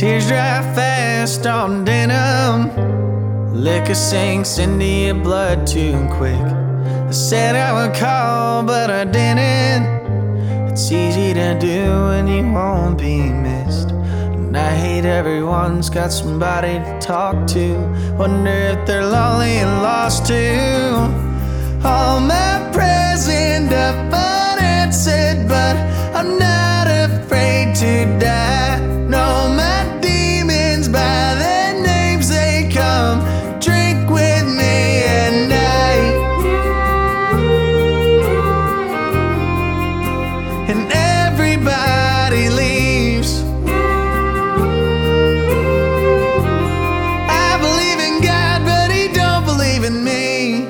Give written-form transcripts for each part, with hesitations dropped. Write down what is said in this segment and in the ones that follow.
Tears dry fast on denim. Liquor sinks into your blood too quick. I said I would call, but I didn't. It's easy to do when you won't be missed. And I hate everyone's got somebody to talk to. Wonder if they're lonely and lost too. All my prayers end up unanswered, but I'm not afraid to die. No, my demons by their names, they come drink with me at night. And everybody leaves. I believe in God, but he don't believe in me.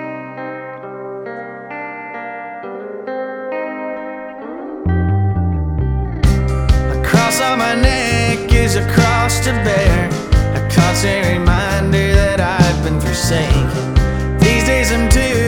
A cross on my neck is a cross to bear, a constant reminder that I've been forsaken. These days I'm too